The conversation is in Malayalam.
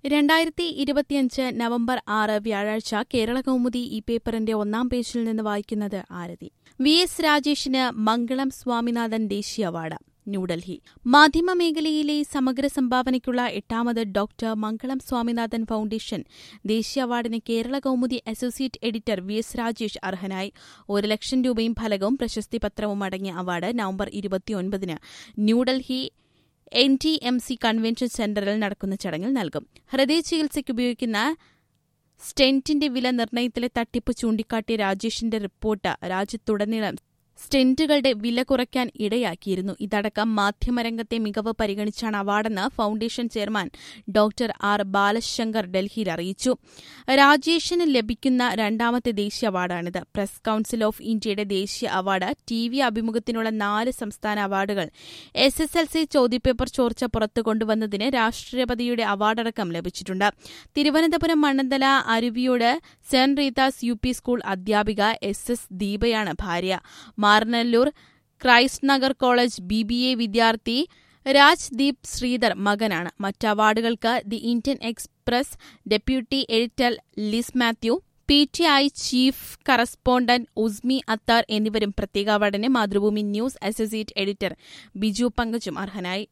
2025 നവംബർ 6 വ്യാഴാഴ്ച കേരളകൗമുദി ഈ പേപ്പറിന്റെ ഒന്നാം പേജിൽ നിന്ന് വായിക്കുന്നത് ആരതി. വി.എസ്. രാജേഷിന് മംഗളം സ്വാമിനാഥൻ ദേശീയ അവാർഡ്. ന്യൂഡൽഹി. മാധ്യമമേഖലയിലെ സമഗ്ര സംഭാവനയ്ക്കുള്ള 8ാമത് ഡോക്ടർ മംഗളം സ്വാമിനാഥൻ ഫൌണ്ടേഷൻ ദേശീയ അവാർഡിന് Keralakaumudi associate editor V S. Rajesh അർഹനായി. 1 ലക്ഷം രൂപയും ഫലകവും പ്രശസ്തിപത്രവും അടങ്ങിയ award November 29 New Delhi NTMC convention സെന്ററിൽ നടക്കുന്ന ചടങ്ങിൽ നൽകും. ഹൃദയ ചികിത്സയ്ക്കുപയോഗിക്കുന്ന സ്റ്റെന്റിന്റെ വില നിർണ്ണയത്തിലെ തട്ടിപ്പ് ചൂണ്ടിക്കാട്ടിയ രാജേഷിന്റെ റിപ്പോർട്ട് രാജ്യത്തുടനീളം സ്റ്റെന്റുകളുടെ വില കുറയ്ക്കാൻ ഇടയാക്കിയിരുന്നു. ഇതടക്കം മാധ്യമരംഗത്തെ മികവ് പരിഗണിച്ചാണ് അവാർഡെന്ന് foundation chairman doctor R. Balashankar ഡൽഹിയിൽ അറിയിച്ചു. രാജേഷിന് ലഭിക്കുന്ന 2ാമത്തെ ദേശീയ അവാർഡാണിത്. പ്രസ് കൌൺസിൽ ഓഫ് ഇന്ത്യയുടെ ദേശീയ അവാർഡ്, TV അഭിമുഖത്തിനുള്ള 4 സംസ്ഥാന അവാർഡുകൾ, SSLC ചോദ്യപേപ്പർ ചോർച്ച പുറത്തു കൊണ്ടുവന്നതിന് രാഷ്ട്രപതിയുടെ അവാർഡടക്കം ലഭിച്ചിട്ടുണ്ട്. Thiruvananthapuram Mannanthala Aruviyode saint Rita's UP school അധ്യാപിക SS ദീപയാണ് ഭാര്യ. Maranallur Christ Nagar college BBA വിദ്യാർത്ഥി രാജ്ദീപ് ശ്രീധർ മകനാണ്. മറ്റ് അവാർഡുകൾക്ക് the Indian Express deputy editor Liz Mathew, PTI chief correspondent Usmi Athar എന്നിവരും, പ്രത്യേക അവാർഡിന് Mathrubhumi news associate editor Biju പങ്കജും അർഹനായി.